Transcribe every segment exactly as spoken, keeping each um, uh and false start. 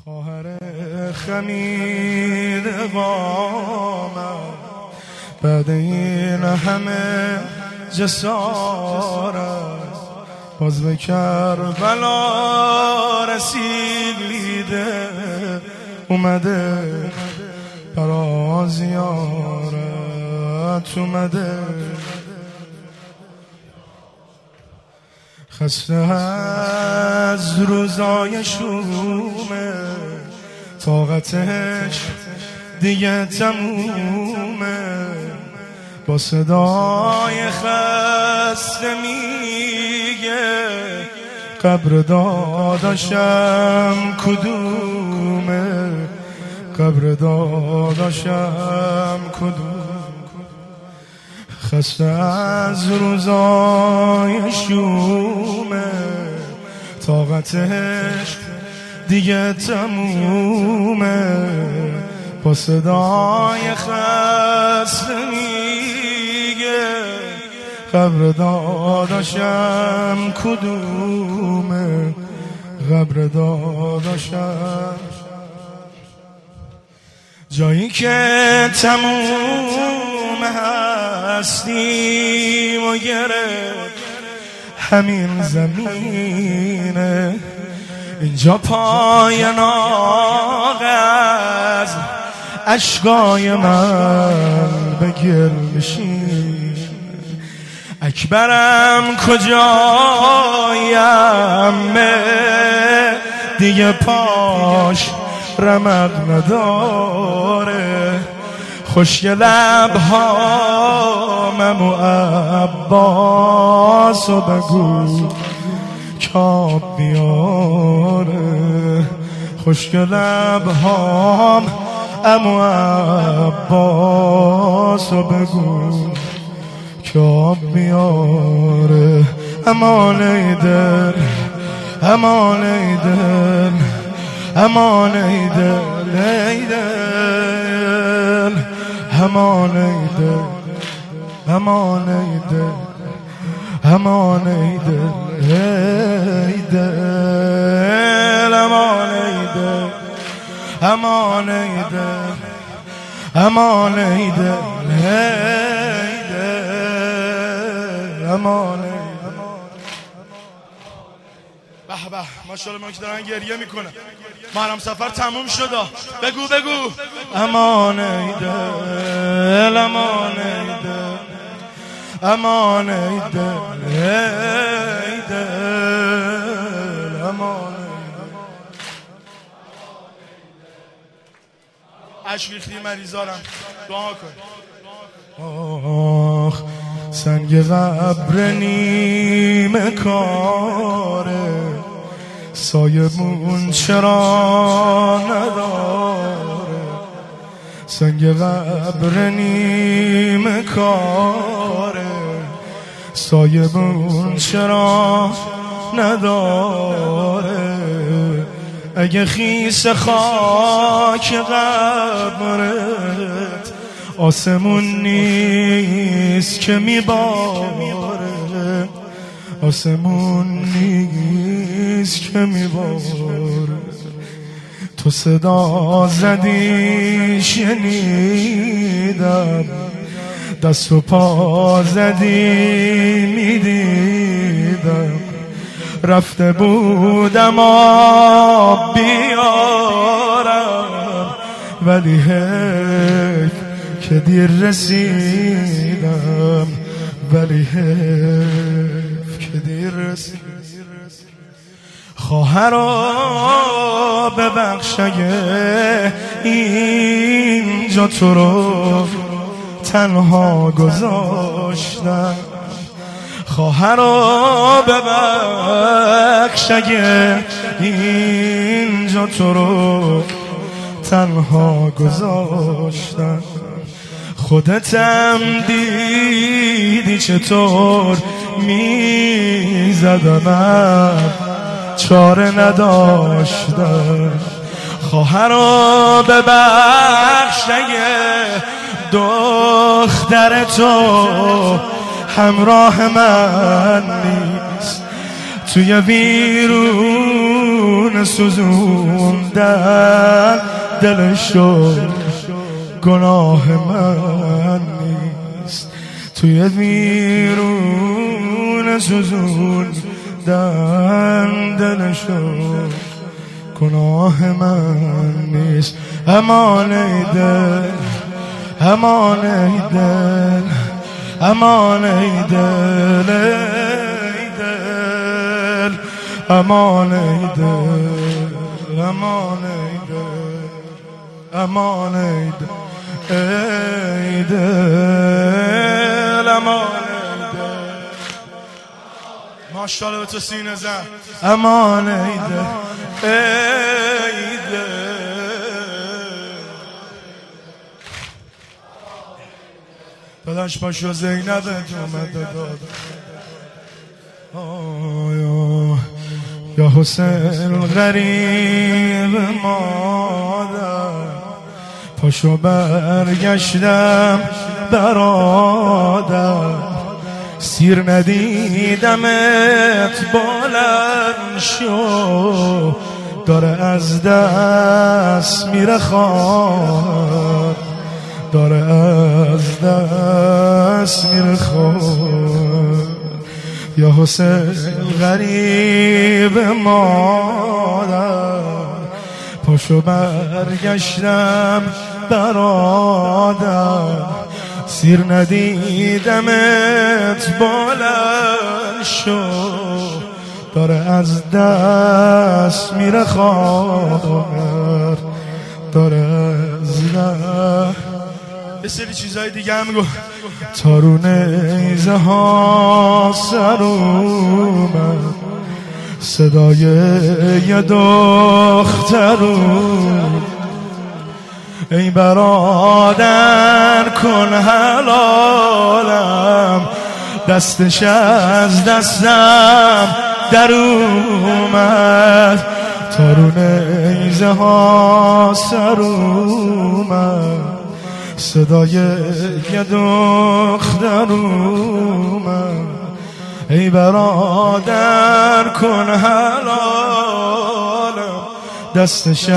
خواهر خمید قامت بعد این همه جسارت باز به کربلا رسیده، اومده برا زیارت اومده. خسته از روزای شومه، طاقتش دیگه تمومه. با صدای خسته میگه قبر داداشم کدومه، قبر داداشم کدومه. خسته از روزای شومه، طاقتش دیگه تمومه. با صدای خسته میگه قبر داداشم کدومه، قبر داداشم. جایی که تموم هستیم و گرفت همین زمینه، اینجا پای ناغ از اشکای من به گل میشین. اکبرم کجایم دیگه پاش رمق نداره. خشک لبهامم و عباسو بگو کاب بیاره. خشک لبهام امو عباسو بگو کاب بیاره. امان ای دل، امان ای دل، امان ای دل، ای دل، امان ای دل، امان ای دل، امان ای دل، ای دل، امان ای دل، امان ای دل، امان ای دل، ای دل، امان ای دل. به به ماشاءالله ما که دارن گریه میکنن. محرم سفر تموم شد. بگو بگو امان ای دل، امان ای دل، امان ای دل، ای دل، امان ای دل. عشق ریختی مریضارم دعا کن. آخ سنگ قبر نیمه کاره، سایمون چرا نداره. سنگ قبر نیمه کاره، سایمون چرا نداره. اگه خیس خاک قبرت آسمون نیست که میباره، آسمون نیست که میباره. تو صدا زدی شنیدم، دست و پا زدی میدیدم. رفته بودم آب بیارم، ولی حیف که دیر رسیدم، ولی حیف که دیر رسیدم. خواهرا ببخش اگه اینجا تو رو تنها گذاشتم. خواهرا ببخش اگه اینجا تو رو تنها گذاشتم. خودتم دیدی چطور میزدمم، چاره نداشتم. خواهرا ببخش اگه دختر تو همراه من نیست. توی ویرون ویرون سوزوندن دلشو گناه من نیست، توی ویرون سوزوندن دلشو گناه من نیست. امان ای دل، امان ای دل، امان ای دل، ای دل، امان ای دل، امان ای دل، امان ای دل، ای دل، امان ای دل. ماشاءالله به تو سینه زن. امان ای دل، ای دل. داداش پاشو زینبت اومده داد یا حسین غریب مادر، پاشو برگشتم برادر، سیر ندیدمت بلند شو، داره از دست میره خواهر، داره از دست میره خواهر. یا حسین غریب مادر، پاشو برگشتم برادر، سیر ندیدمت بلند شو، داره از دست میره خواهر، داره از دست. یه سری چیزای دیگه هم میگو. تارو نیزه ها سر اومد، صدای یه دختر اومد، ای برادر کن حلالم، دستش از دستم در اومد. تارو نیزه ها سر اومد، صدای یه دختر اومد، ای برادر کن حلالم، دستش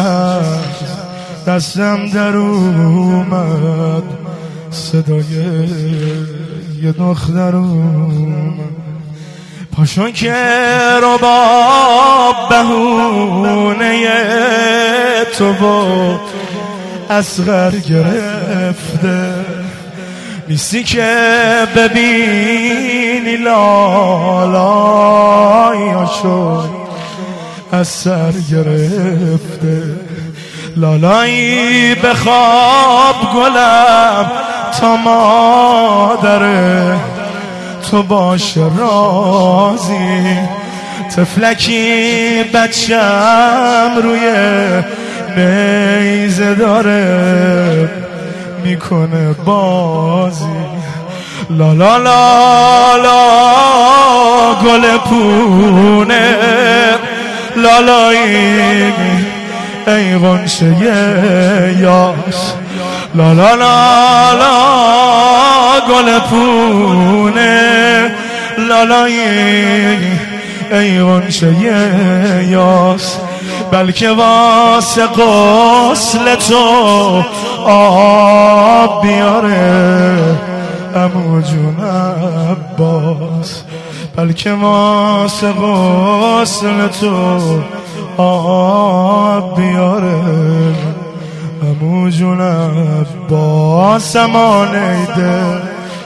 دستم در اومد، صدای یه دختر اومد. پاشون که رباب بهونه تو بود اصغر گرفته، نیستی که ببینی لالایاشو از سر گرفته. لالایی بخواب گلم تا مادره تو باش رازی، تفلکی بچم روی نیزه داره میکنه بازی. لا لا لا لا گل پونه لالایی ای غنچه یاس، لا لا لا لا گل پونه لالایی ای غنچه یاس، بلکه واسه غسل تو آب بیاره عمو جون عباس، بلکه واسه غسل تو آب بیاره عمو جون عباس. امان ای دل،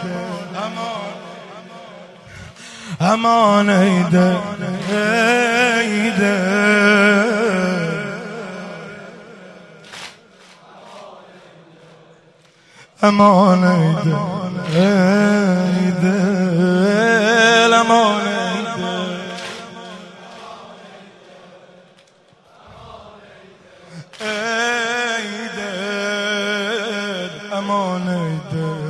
امان ای دل، ای دل، امان ای دل، ای دل، امان ای دل، ای دل، امان ای دل.